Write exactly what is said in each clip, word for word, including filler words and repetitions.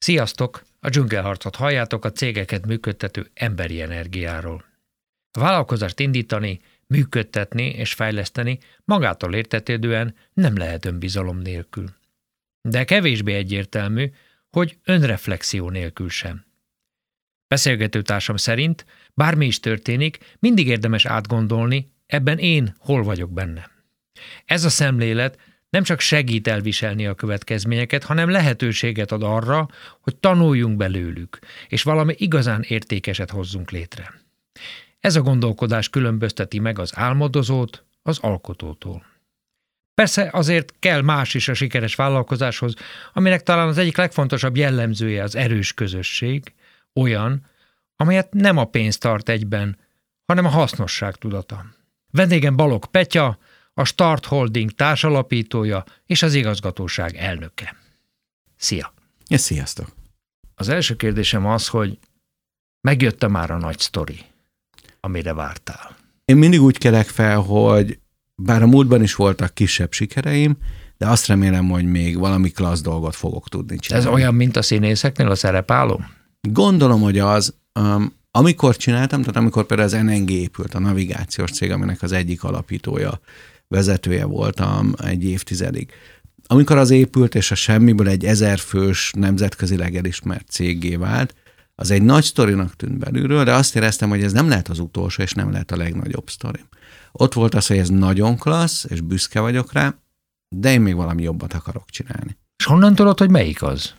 Sziasztok! A dzsungelharcot halljátok, a cégeket működtető emberi energiáról. A vállalkozást indítani, működtetni és fejleszteni magától értetődően nem lehet önbizalom nélkül. De kevésbé egyértelmű, hogy önreflexió nélkül sem. Beszélgetőtársam szerint, bármi is történik, mindig érdemes átgondolni, ebben én hol vagyok benne. Ez a szemlélet nem csak segít elviselni a következményeket, hanem lehetőséget ad arra, hogy tanuljunk belőlük, és valami igazán értékeset hozzunk létre. Ez a gondolkodás különbözteti meg az álmodozót az alkotótól. Persze azért kell más is a sikeres vállalkozáshoz, aminek talán az egyik legfontosabb jellemzője az erős közösség, olyan, amelyet nem a pénz tart egyben, hanem a hasznosság tudata. Vendégem Balogh Petya, a Start Holding társalapítója és az igazgatóság elnöke. Szia! Ja, sziasztok! Az első kérdésem az, hogy megjött-e már a nagy sztori, amire vártál? Én mindig úgy kelek fel, hogy bár a múltban is voltak kisebb sikereim, de azt remélem, hogy még valami klassz dolgot fogok tudni csinálni. Ez olyan, mint a színészeknél a szerepálló? Gondolom, hogy az, um, amikor csináltam, tehát amikor például az en en gé épült, a navigációs cég, aminek az egyik alapítója, vezetője voltam egy évtizedig. Amikor az épült, és a semmiből egy ezerfős nemzetközileg elismert céggé vált, az egy nagy sztorinak tűnt belülről, de azt éreztem, hogy ez nem lehet az utolsó, és nem lehet a legnagyobb sztori. Ott volt az, hogy ez nagyon klassz, és büszke vagyok rá, de én még valami jobbat akarok csinálni. És honnan tudod, hogy melyik az?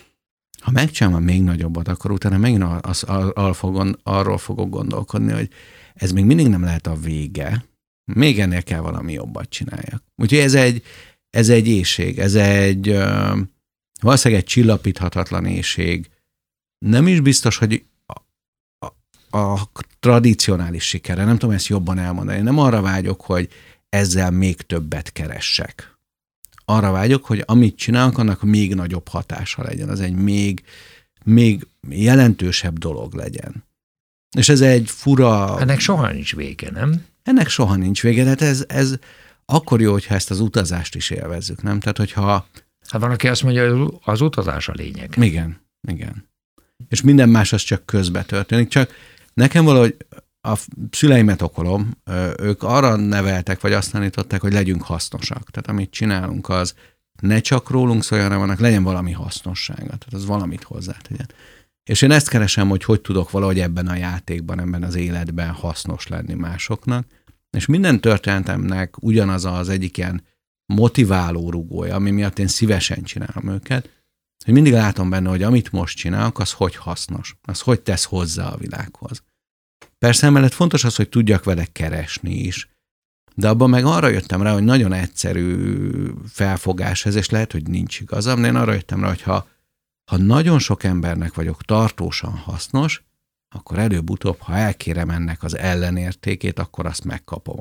Ha megcsinálom még nagyobbat, akkor utána megint az, az, az, fogom, arról fogok gondolkodni, hogy ez még mindig nem lehet a vége, még ennél kell valami jobbat csináljak. Úgyhogy ez egy, ez egy éhség, ez egy uh, valószínűleg egy csillapíthatatlan éhség. Nem is biztos, hogy a, a, a tradicionális sikere, nem tudom ezt jobban elmondani. Nem arra vágyok, hogy ezzel még többet keressek. Arra vágyok, hogy amit csinálok, annak még nagyobb hatása legyen. Az egy még, még jelentősebb dolog legyen. És ez egy fura... Ennek soha nincs vége, nem? Ennek soha nincs vége, de ez, ez akkor jó, hogyha ezt az utazást is élvezzük, nem? Tehát, hogyha... Hát van, aki azt mondja, hogy az utazás a lényeg. Igen, igen. És minden más az csak közbe történik. Csak nekem valahogy a szüleimet okolom, ők arra neveltek, vagy azt tanították, hogy legyünk hasznosak. Tehát amit csinálunk, az ne csak rólunk szóljon, hanem annak legyen valami hasznossága. Tehát az valamit hozzátegyen. És én ezt keresem, hogy hogy tudok valahogy ebben a játékban, ebben az életben hasznos lenni másoknak. És minden történetemnek ugyanaz az egyik ilyen motiváló rugója, ami miatt én szívesen csinálom őket, hogy mindig látom benne, hogy amit most csinálok, az hogy hasznos, az hogy tesz hozzá a világhoz. Persze emellett fontos az, hogy tudjak vele keresni is, de abban meg arra jöttem rá, hogy nagyon egyszerű felfogás ez, és lehet, hogy nincs igazam, de én arra jöttem rá, hogy ha, ha nagyon sok embernek vagyok tartósan hasznos, akkor előbb-utóbb, ha elkérem ennek az ellenértékét, akkor azt megkapom.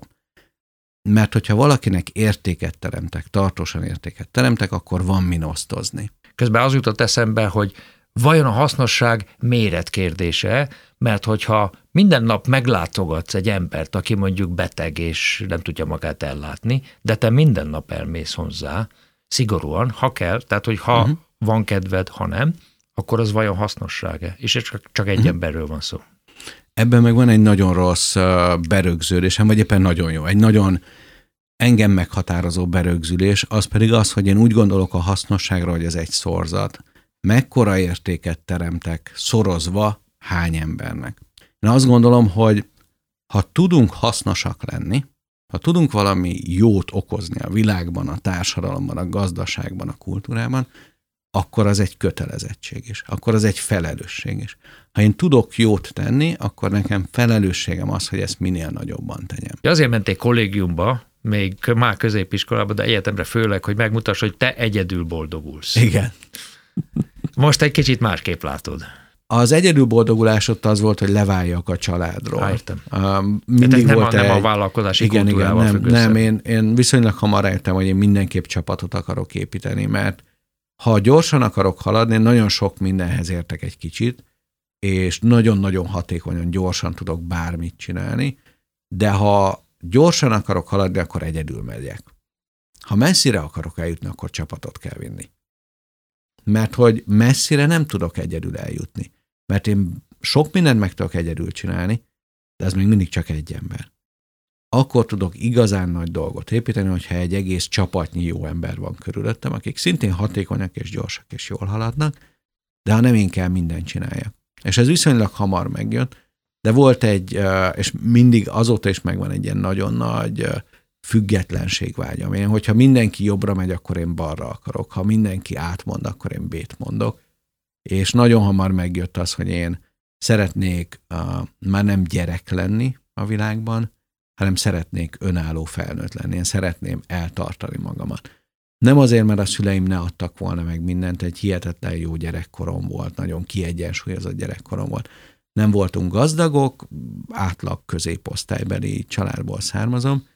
Mert hogyha valakinek értéket teremtek, tartósan értéket teremtek, akkor van min osztozni. Közben az jutott eszembe, hogy vajon a hasznosság méretkérdése, mert hogyha minden nap meglátogatsz egy embert, aki mondjuk beteg és nem tudja magát ellátni, de te minden nap elmész hozzá, szigorúan, ha kell, tehát hogy ha uh-huh. van kedved, ha nem, akkor az vajon hasznossága? És csak, csak egy uh-huh. emberről van szó. Ebben meg van egy nagyon rossz berögződésem, vagy éppen nagyon jó, egy nagyon engem meghatározó berögzülés, az pedig az, hogy én úgy gondolok a hasznosságra, hogy ez egy szorzat. Mekkora értéket teremtek szorozva hány embernek. Én azt gondolom, hogy ha tudunk hasznosak lenni, ha tudunk valami jót okozni a világban, a társadalomban, a gazdaságban, a kultúrában, akkor az egy kötelezettség is, akkor az egy felelősség is. Ha én tudok jót tenni, akkor nekem felelősségem az, hogy ezt minél nagyobban tegyem. Azért menték kollégiumba, még már középiskolában, de egyetemre főleg, hogy megmutass, hogy te egyedül boldogulsz. Igen. Most egy kicsit másképp látod. Az egyedül boldogulás ott az volt, hogy leváljak a családról. Há, értem. Um, mindig nem, volt a, egy... nem a vállalkozási igen, kultúrával igen, függ nem, össze. nem én, én viszonylag hamar rájöttem, hogy én mindenképp csapatot akarok építeni, mert ha gyorsan akarok haladni, én nagyon sok mindenhez értek egy kicsit, és nagyon-nagyon hatékonyan, gyorsan tudok bármit csinálni, de ha gyorsan akarok haladni, akkor egyedül megyek. Ha messzire akarok eljutni, akkor csapatot kell vinni. mert hogy messzire nem tudok egyedül eljutni. Mert én sok mindent meg tudok egyedül csinálni, de ez még mindig csak egy ember. Akkor tudok igazán nagy dolgot építeni, hogyha egy egész csapatnyi jó ember van körülöttem, akik szintén hatékonyak és gyorsak és jól haladnak, de ha nem én kell mindent csináljak. És ez viszonylag hamar megjött, de volt egy, és mindig azóta is megvan egy ilyen nagyon nagy függetlenségvágyam. Én, hogyha mindenki jobbra megy, akkor én balra akarok. Ha mindenki átmond, akkor én bét mondok. És nagyon hamar megjött az, hogy én szeretnék uh, már nem gyerek lenni a világban, hanem szeretnék önálló felnőtt lenni. Én szeretném eltartani magamat. Nem azért, mert a szüleim ne adtak volna meg mindent, egy hihetetlen jó gyerekkorom volt, nagyon kiegyensúlyozott gyerekkorom volt. Nem voltunk gazdagok, átlag középosztálybeli családból származom,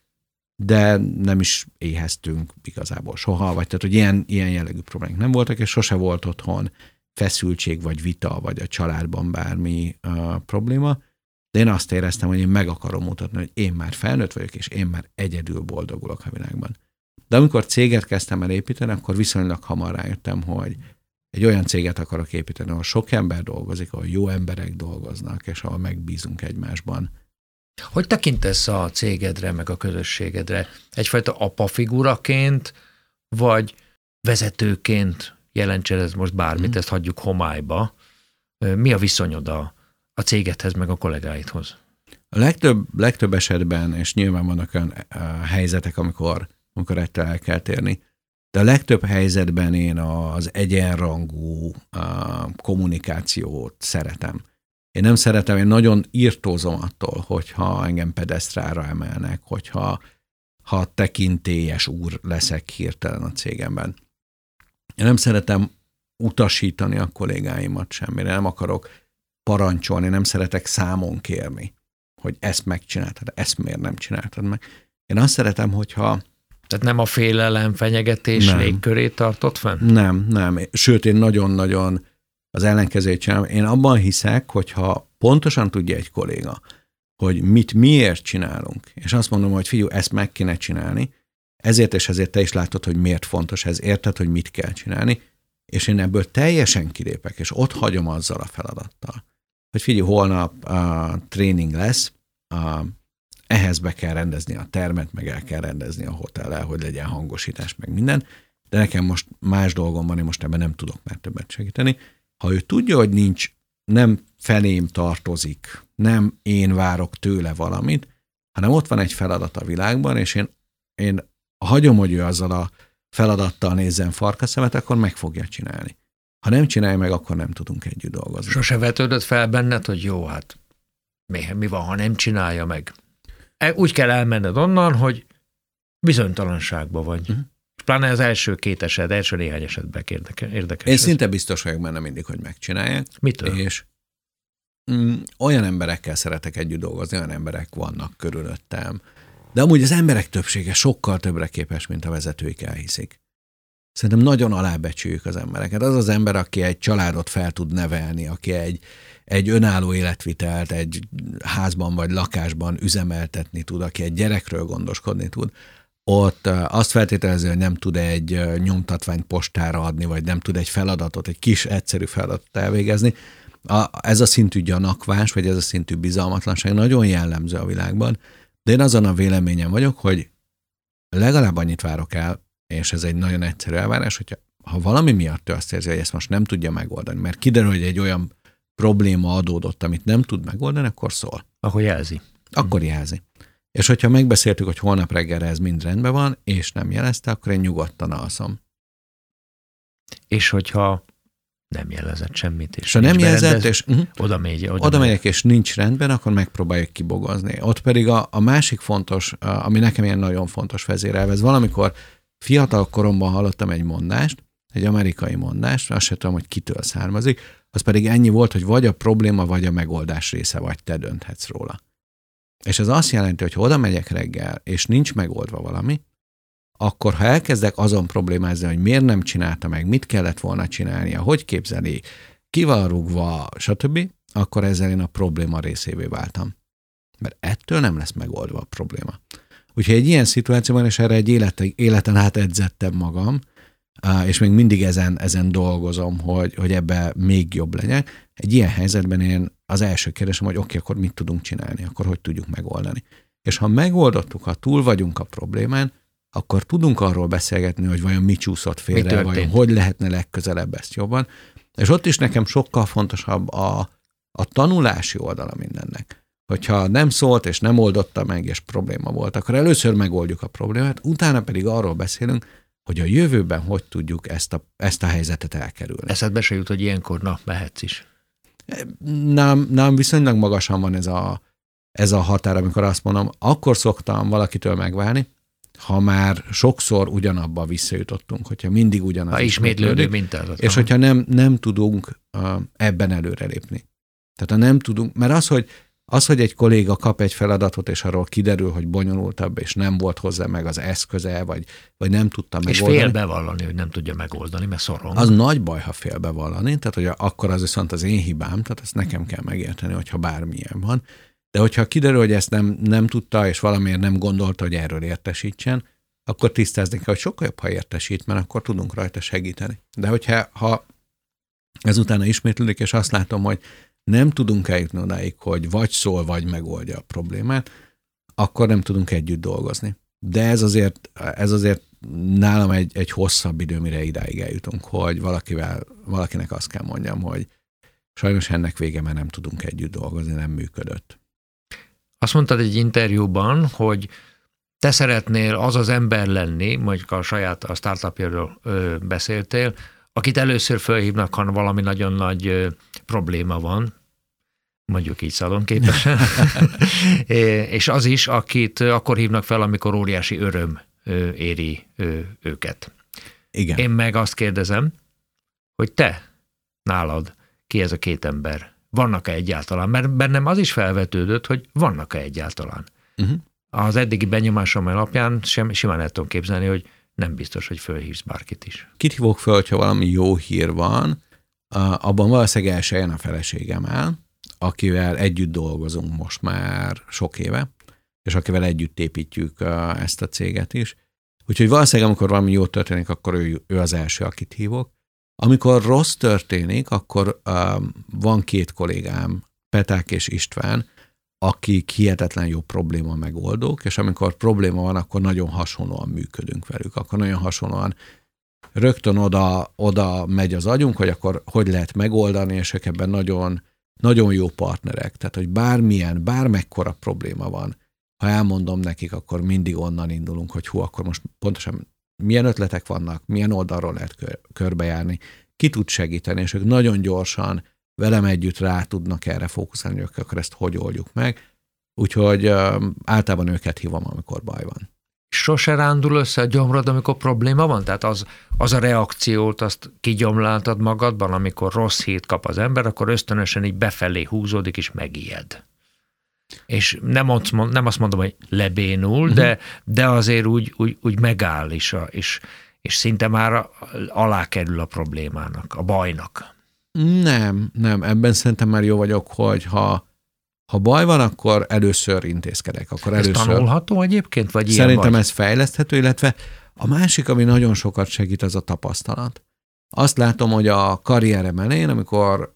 de nem is éheztünk igazából soha, vagy tehát, hogy ilyen, ilyen jellegű problémák nem voltak, és sose volt otthon feszültség, vagy vita, vagy a családban bármi uh, probléma, de én azt éreztem, hogy én meg akarom mutatni, hogy én már felnőtt vagyok, és én már egyedül boldogulok a világban. De amikor céget kezdtem el építeni, akkor viszonylag hamar rájöttem, hogy egy olyan céget akarok építeni, ahol sok ember dolgozik, ahol jó emberek dolgoznak, és ahol megbízunk egymásban. Hogy tekintesz a cégedre, meg a közösségedre? Egyfajta apafiguraként, vagy vezetőként jelentsen ez most bármit, hmm. ezt hagyjuk homályba. Mi a viszonyod a, a cégedhez, meg a kollégáidhoz? A legtöbb, legtöbb esetben, és nyilván vannak olyan uh, helyzetek, amikor, amikor ettől el kell térni, de a legtöbb helyzetben én az egyenrangú uh, kommunikációt szeretem. Én nem szeretem, én nagyon irtózom attól, hogyha engem pedesztrára emelnek, hogyha ha tekintélyes úr leszek hirtelen a cégemben. Én nem szeretem utasítani a kollégáimat semmire, nem akarok parancsolni, nem szeretek számon kérni, hogy ezt megcsináltad, ezt miért nem csináltad meg. Én azt szeretem, hogyha... Tehát nem a félelem, fenyegetés nem. légkörét tartott fenn? Nem, nem. Sőt, én nagyon-nagyon az ellenkezőjét csinálom. Én abban hiszek, hogyha pontosan tudja egy kolléga, hogy mit miért csinálunk, és azt mondom, hogy figyelj, ezt meg kéne csinálni, ezért és ezért te is látod, hogy miért fontos ez, érted, hogy mit kell csinálni, és én ebből teljesen kilépek, és ott hagyom azzal a feladattal, hogy figyelj, holnap a tréning lesz, a, ehhez be kell rendezni a termet, meg el kell rendezni a hotellel, hogy legyen hangosítás, meg minden, de nekem most más dolgom van, én most ebben nem tudok már többet segíteni. Ha ő tudja, hogy nincs, nem felém tartozik, nem én várok tőle valamit, hanem ott van egy feladat a világban, és én, én hagyom, hogy ő azzal a feladattal nézzen farkaszemet, akkor meg fogja csinálni. Ha nem csinálja meg, akkor nem tudunk együtt dolgozni. Sose vetődött fel benned, hogy jó, hát mi, mi van, ha nem csinálja meg? Úgy kell elmenned onnan, hogy bizonytalanságban vagy. Uh-huh. Pláne az első két eset, első néhány esetben érdekes. Én szinte biztos vagyok benne mindig, hogy megcsinálják. Mitől? És mm, olyan emberekkel szeretek együtt dolgozni, olyan emberek vannak körülöttem. De amúgy az emberek többsége sokkal többre képes, mint a vezetőik elhiszik. Szerintem nagyon alábecsüljük az embereket. Az az ember, aki egy családot fel tud nevelni, aki egy, egy önálló életvitelt egy házban vagy lakásban üzemeltetni tud, aki egy gyerekről gondoskodni tud, ott azt feltételező, hogy nem tud egy nyomtatványt postára adni, vagy nem tud egy feladatot, egy kis egyszerű feladatot elvégezni. A, ez a szintű gyanakvás, vagy ez a szintű bizalmatlanság nagyon jellemző a világban, de én azon a véleményem vagyok, hogy legalább annyit várok el, és ez egy nagyon egyszerű elvárás, hogyha ha valami miatt ő azt érzi, hogy ezt most nem tudja megoldani, mert kiderül, hogy egy olyan probléma adódott, amit nem tud megoldani, akkor szól. Akkor jelzi. Akkor jelzi. És hogyha megbeszéltük, hogy holnap reggelre ez mind rendben van, és nem jelezte, akkor én nyugodtan alszom. És hogyha nem jelezett semmit, és ha nem jelezett, és uh-huh, oda, megy, oda, oda megyek, és nincs rendben, akkor megpróbáljuk kibogozni. Ott pedig a, a másik fontos, ami nekem ilyen nagyon fontos vezérelv, ez valamikor fiatal koromban hallottam egy mondást, egy amerikai mondást, azt sem tudom, hogy kitől származik, az pedig ennyi volt, hogy vagy a probléma, vagy a megoldás része, vagy te dönthetsz róla. És ez azt jelenti, hogy ha oda megyek reggel, és nincs megoldva valami, akkor ha elkezdek azon problémázni, hogy miért nem csinálta meg, mit kellett volna csinálnia, hogy képzeli, ki van rúgva, stb., akkor ezzel én a probléma részévé váltam. Mert ettől nem lesz megoldva a probléma. Úgyhogy egy ilyen szituációban, és erre egy életen, életen át edzettem magam, és még mindig ezen, ezen dolgozom, hogy, hogy ebbe még jobb legyek. Egy ilyen helyzetben én az első kérdésem, hogy oké, okay, akkor mit tudunk csinálni, akkor hogy tudjuk megoldani. És ha megoldottuk, ha túl vagyunk a problémán, akkor tudunk arról beszélgetni, hogy vajon mi csúszott félre, vajon hogy lehetne legközelebb ezt jobban. És ott is nekem sokkal fontosabb a, a tanulási oldala mindennek. Hogyha nem szólt és nem oldotta meg, és probléma volt, akkor először megoldjuk a problémát, utána pedig arról beszélünk, hogy a jövőben hogy tudjuk ezt a, ezt a helyzetet elkerülni. Eszedbe se jut, hogy ilyenkor, na, mehetsz is. Nem, nem viszonylag magasan van ez a, ez a határ, amikor azt mondom, akkor szoktam valakitől megválni, ha már sokszor ugyanabba visszajutottunk, hogyha mindig ugyanaz. Ha ismétlődő mintázat. És hogyha nem, nem tudunk uh, ebben előrelépni. Tehát ha nem tudunk, mert az, hogy Az, hogy egy kolléga kap egy feladatot, és arról kiderül, hogy bonyolultabb, és nem volt hozzá meg az eszköze, vagy, vagy nem tudta megoldani. És fél bevallani, hogy nem tudja megoldani, mert szorong. Az nagy baj, ha fél bevallani, tehát hogy akkor az viszont az én hibám, tehát ezt nekem kell megérteni, hogyha bármilyen van. De hogyha kiderül, hogy ezt nem, nem tudta, és valamiért nem gondolta, hogy erről értesítsen, akkor tisztázni kell, hogy sokkal jobb, ha értesít, mert akkor tudunk rajta segíteni. De hogyha ha ezután ismétlődik, és azt látom, hogy nem tudunk eljutni odáig, hogy vagy szól, vagy megoldja a problémát, akkor nem tudunk együtt dolgozni. De ez azért, ez azért nálam egy, egy hosszabb idő, mire idáig eljutunk, hogy valakivel, valakinek azt kell mondjam, hogy sajnos ennek vége, mert nem tudunk együtt dolgozni, nem működött. Azt mondtad egy interjúban, hogy te szeretnél az az ember lenni, mondjuk a saját a startupjáról ö, beszéltél, akit először felhívnak, ha valami nagyon nagy ö, probléma van, mondjuk így szalonképesen, és az is, akit akkor hívnak fel, amikor óriási öröm ö, éri ö, őket. Igen. Én meg azt kérdezem, hogy te, nálad, ki ez a két ember? Vannak-e egyáltalán? Mert bennem az is felvetődött, hogy vannak-e egyáltalán. Uh-huh. Az eddigi benyomásom alapján sem, simán el tudom képzelni, hogy nem biztos, hogy fölhívsz bárkit is. Kit hívok föl, hogyha valami jó hír van, abban valószínűleg első helyen a feleségem áll, akivel együtt dolgozunk most már sok éve, és akivel együtt építjük ezt a céget is. Úgyhogy valószínűleg, amikor valami jó történik, akkor ő, ő az első, akit hívok. Amikor rossz történik, akkor um, van két kollégám, Peták és István, akik hihetetlen jó probléma megoldók, és amikor probléma van, akkor nagyon hasonlóan működünk velük. Akkor nagyon hasonlóan rögtön oda, oda megy az agyunk, hogy akkor hogy lehet megoldani, és ők ebben nagyon, nagyon jó partnerek. Tehát, hogy bármilyen, bármekkora probléma van, ha elmondom nekik, akkor mindig onnan indulunk, hogy hú, akkor most pontosan milyen ötletek vannak, milyen oldalról lehet kör, körbejárni, ki tud segíteni, és ők nagyon gyorsan velem együtt rá tudnak erre fókuszálni, hogy akkor ezt hogy oldjuk meg. Úgyhogy um, általában őket hívom, amikor baj van. Sose rándul össze a gyomrod, amikor probléma van? Tehát az, az a reakciót, azt kigyomláltad magadban, amikor rossz hírt kap az ember, akkor ösztönösen így befelé húzódik, és megijed. És nem azt, mond, nem azt mondom, hogy lebénul, uh-huh. de, de azért úgy, úgy, úgy megáll is, a, és, és szinte már alá kerül a problémának, a bajnak. Nem, nem. Ebben szerintem már jó vagyok, hogy ha, ha baj van, akkor először intézkedek. Akkor ez először... tanulható egyébként? Vagy szerintem vagy? Ez fejleszthető, illetve a másik, ami nagyon sokat segít, az a tapasztalat. Azt látom, hogy a karrierem elején, amikor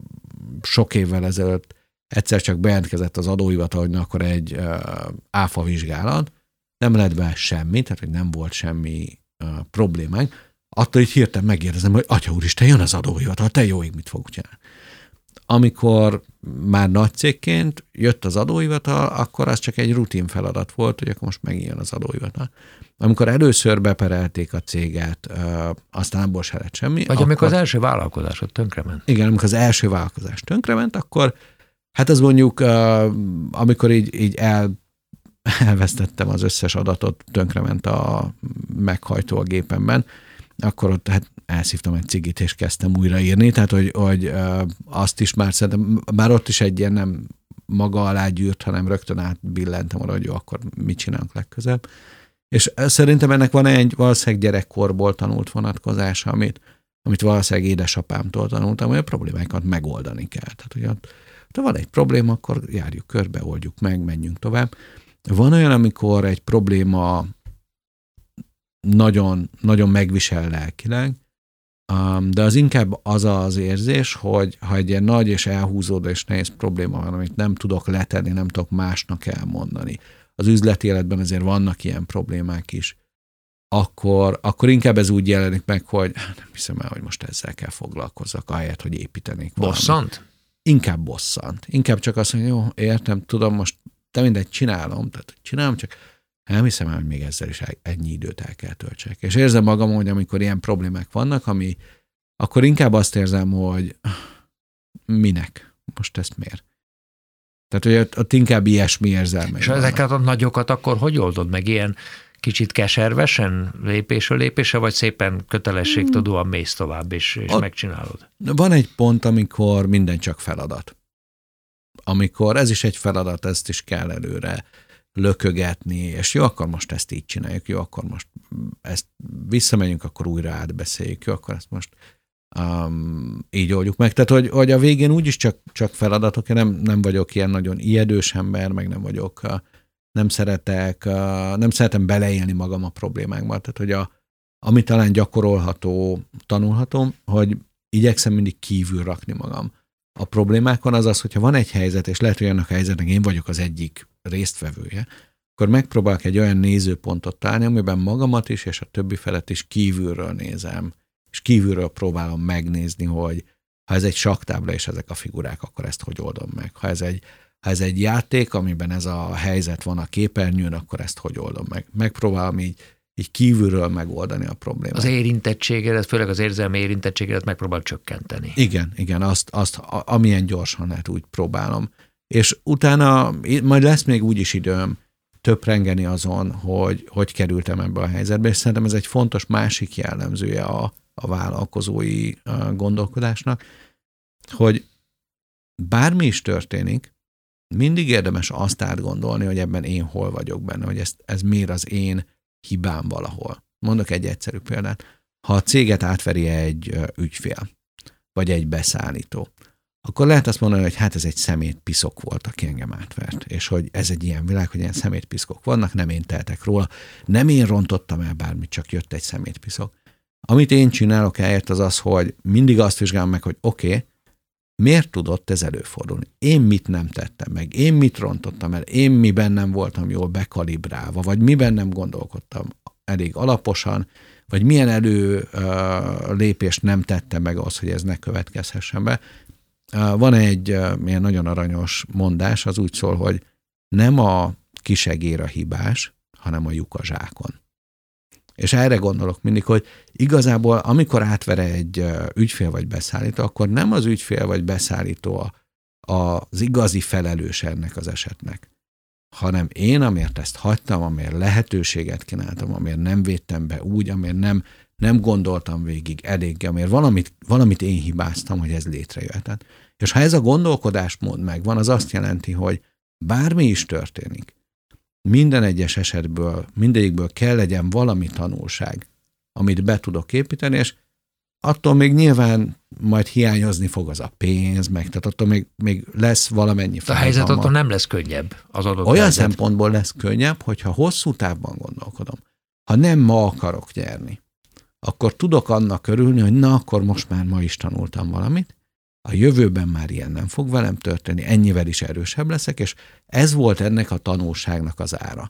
sok évvel ezelőtt egyszer csak bejelentkezett az adóhivatal, hogy akkor egy uh, áfa vizsgálat, nem lett be semmi, tehát hogy nem volt semmi uh, problémánk, attól így hirtelen megérzem, hogy atya úristen, jön az adóhivatal, te jó ég, mit fogok csinálni. Amikor már nagy cégként jött az adóhivatal, akkor az csak egy rutin feladat volt, hogy akkor most megint jön az adóhivatal. Amikor először beperelték a céget, uh, aztán abból se lett semmi. Vagy akkor, amikor az első vállalkozásod tönkrement. Igen, amikor az első vállalkozás tönkrement, akkor hát az mondjuk, uh, amikor így, így el, elvesztettem az összes adatot, tönkrement a meghajtó a gépemben, akkor ott hát elszívtam egy cigit, és kezdtem újraírni, tehát hogy, hogy uh, azt is már szerintem, bár ott is egy ilyen nem maga alá gyűrt, hanem rögtön átbillentem arra, hogy jó, akkor mit csinálunk legközelebb. És szerintem ennek van egy valószínűleg gyerekkorból tanult vonatkozása, amit, amit valószínűleg édesapámtól tanultam, hogy a problémákat megoldani kell. Tehát, hogy ott, ha van egy probléma, akkor járjuk körbe, oldjuk meg, menjünk tovább. Van olyan, amikor egy probléma nagyon, nagyon megvisel lelkileg, de az inkább az az érzés, hogy ha egy ilyen nagy és elhúzódó és nehéz probléma van, amit nem tudok letenni, nem tudok másnak elmondani. Az üzleti életben azért vannak ilyen problémák is. Akkor, akkor inkább ez úgy jelenik meg, hogy nem hiszem el, hogy most ezzel kell foglalkozzak, ahelyett, hogy építenék valamit. Bosszant? Inkább bosszant. Inkább csak azt mondja, jó, értem, tudom, most te mindegy csinálom, tehát csinálom, csak nem hiszem el, hogy még ezzel is ennyi időt el kell töltsek. És érzem magam, hogy amikor ilyen problémák vannak, ami, akkor inkább azt érzem, hogy minek? Most ezt miért? Tehát, hogy ott, ott inkább ilyesmi érzelmei. És ezeket a nagyokat akkor hogy oldod meg? Ilyen kicsit keservesen, lépésről lépésre, vagy szépen kötelességtudóan mész tovább, és, és megcsinálod? Van egy pont, amikor minden csak feladat. Amikor ez is egy feladat, ezt is kell előre lökögetni, és jó, akkor most ezt így csináljuk, jó, akkor most ezt visszamegyünk, akkor újra átbeszéljük, jó, akkor ezt most um, így oldjuk meg. Tehát, hogy, hogy a végén úgyis csak, csak feladatok, én nem, nem vagyok ilyen nagyon ijedős ember, meg nem vagyok, nem szeretek, nem szeretem beleélni magam a problémákba. Tehát, hogy a, ami talán gyakorolható, tanulható, hogy igyekszem mindig kívül rakni magam. A problémákon az az, hogyha van egy helyzet, és lehet, hogy annak a helyzetnek én vagyok az egyik résztvevője, akkor megpróbálok egy olyan nézőpontot találni, amiben magamat is, és a többi felet is kívülről nézem, és kívülről próbálom megnézni, hogy ha ez egy sakktábla, és ezek a figurák, akkor ezt hogy oldom meg. Ha ez egy, ha ez egy játék, amiben ez a helyzet van a képernyőn, akkor ezt hogy oldom meg. Megpróbálom így, így kívülről megoldani a problémát. Az érintettségedet, főleg az érzelmi érintettségedet megpróbál csökkenteni. Igen, igen, azt, azt amilyen gyorsan lehet, úgy próbálom. És utána majd lesz még úgyis időm töprengeni azon, hogy hogy kerültem ebbe a helyzetbe, és szerintem ez egy fontos másik jellemzője a, a vállalkozói gondolkodásnak, hogy bármi is történik, mindig érdemes azt átgondolni, hogy ebben én hol vagyok benne, hogy ez, ez miért az én hibám valahol. Mondok egy egyszerű példát. Ha a céget átveri egy ügyfél, vagy egy beszállító, akkor lehet azt mondani, hogy hát ez egy szemétpiszok volt, aki engem átvert, és hogy ez egy ilyen világ, hogy ilyen szemétpiszkok vannak, nem én teltek róla, nem én rontottam el bármit, csak jött egy szemétpiszok. Amit én csinálok helyett az az, hogy mindig azt vizsgálom meg, hogy oké, okay, miért tudott ez előfordulni? Én mit nem tettem meg? Én mit rontottam el? Én miben nem voltam jól bekalibrálva? Vagy miben nem gondolkodtam elég alaposan? Vagy milyen elő uh, lépést nem tettem meg az, hogy ez ne következhessen be? Uh, van egy uh, ilyen nagyon aranyos mondás, az úgy szól, hogy nem a kisegér a hibás, hanem a lyuk a zsákon. És erre gondolok mindig, hogy igazából amikor átver egy uh, ügyfél vagy beszállító, akkor nem az ügyfél vagy beszállító a, a, az igazi felelős ennek az esetnek, hanem én, amiért ezt hagytam, amiért lehetőséget kínáltam, amiért nem védtem be úgy, amiért nem, nem gondoltam végig eléggé, amiért valamit, valamit én hibáztam, hogy ez létrejöhetett. És ha ez a gondolkodásmód megvan, az azt jelenti, hogy bármi is történik, minden egyes esetből, mindegyikből kell legyen valami tanulság, amit be tudok építeni, és attól még nyilván majd hiányozni fog az a pénz, meg, tehát attól még, még lesz valamennyi fájdalma. A helyzet attól nem lesz könnyebb az adott Olyan helyzet. szempontból lesz könnyebb, hogyha hosszú távban gondolkodom. Ha nem ma akarok nyerni, akkor tudok annak örülni, hogy na, akkor most már ma is tanultam valamit, a jövőben már ilyen nem fog velem történni, ennyivel is erősebb leszek, és ez volt ennek a tanulságnak az ára.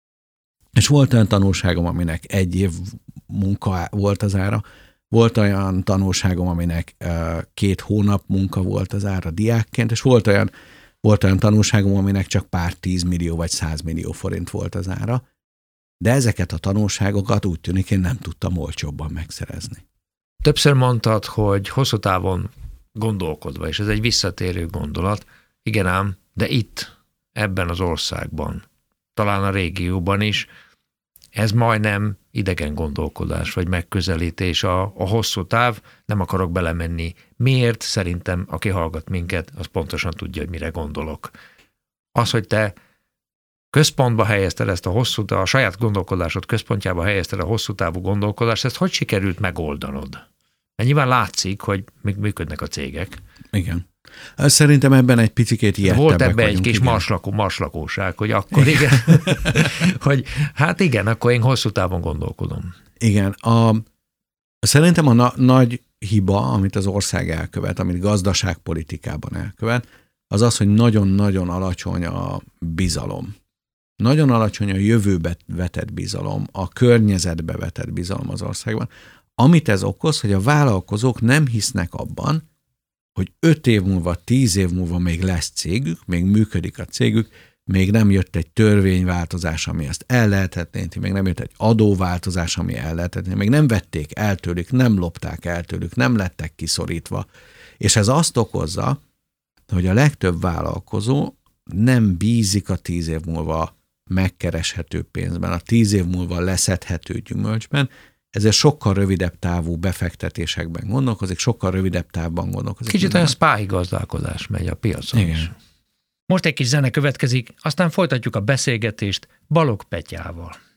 És volt olyan tanulságom, aminek egy év munka volt az ára, volt olyan tanulságom, aminek uh, két hónap munka volt az ára diákként, és volt olyan, volt olyan tanulságom, aminek csak pár tízmillió vagy százmillió forint volt az ára, de ezeket a tanulságokat úgy tűnik, én nem tudtam olcsóbban megszerezni. Többször mondtad, hogy hosszú távon gondolkodva, és ez egy visszatérő gondolat, igen ám, de itt, ebben az országban, talán a régióban is, ez majdnem idegen gondolkodás, vagy megközelítés a, a hosszú táv, nem akarok belemenni. Miért? Szerintem, aki hallgat minket, az pontosan tudja, hogy mire gondolok. Az, hogy te központba helyezted ezt a hosszú táv, a saját gondolkodásod központjába helyezted a hosszú távú gondolkodást, ezt hogy sikerült megoldanod? Mert nyilván látszik, hogy még működnek a cégek. Igen. Szerintem ebben egy picikét ilyettebbek Volt ebben vagyunk, egy kis igen. marslakó, marslakóság, hogy akkor igen, hogy hát igen, akkor én hosszú távon gondolkodom. Igen, a, szerintem a na, nagy hiba, amit az ország elkövet, amit gazdaságpolitikában elkövet, az az, hogy nagyon-nagyon alacsony a bizalom. Nagyon alacsony a jövőbe vetett bizalom, a környezetbe vetett bizalom az országban. Amit ez okoz, hogy a vállalkozók nem hisznek abban, hogy öt év múlva, tíz év múlva még lesz cégük, még működik a cégük, még nem jött egy törvényváltozás, ami ezt ellehetetleníti, még nem jött egy adóváltozás, ami ellehetetleníti, még nem vették el tőlük, nem lopták el tőlük, nem lettek kiszorítva. És ez azt okozza, hogy a legtöbb vállalkozó nem bízik a tíz év múlva megkereshető pénzben, a tíz év múlva leszedhető gyümölcsben, ezért sokkal rövidebb távú befektetésekben gondolkozik, sokkal rövidebb távban gondolkozik. Kicsit olyan spy gazdálkodás megy a piacon. Igen. Is. Most egy kis zene következik, aztán folytatjuk a beszélgetést Balogh Petyával.